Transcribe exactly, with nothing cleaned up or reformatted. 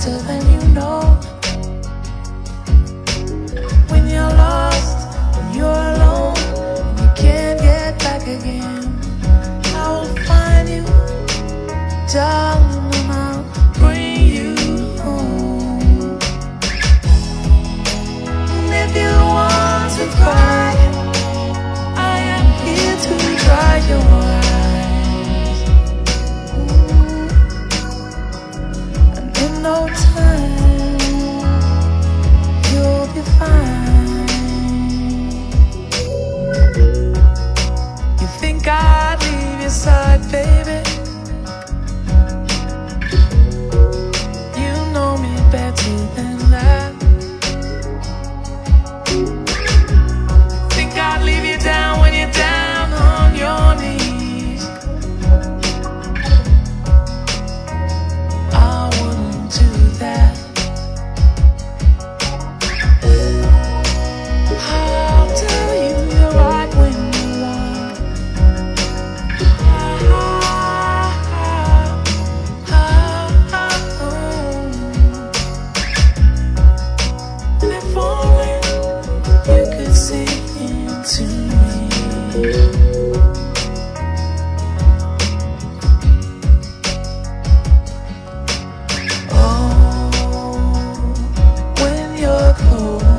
better than you know. When you're lost, when you're alone, and you can't get back again, I will find you, darling, and I'll bring you home. And if you want to cry, I am here to dry your eyes. Ooh. And in no time, you'll be fine. You think I'd leave your side, baby? You know me better than that. Think I'd leave you down when you're down on your knees? I wouldn't do that. I'll tell you you're right when you're wrong. Ah, ah, ah, ah, oh. And if only you could see into me. Oh, when you're cold,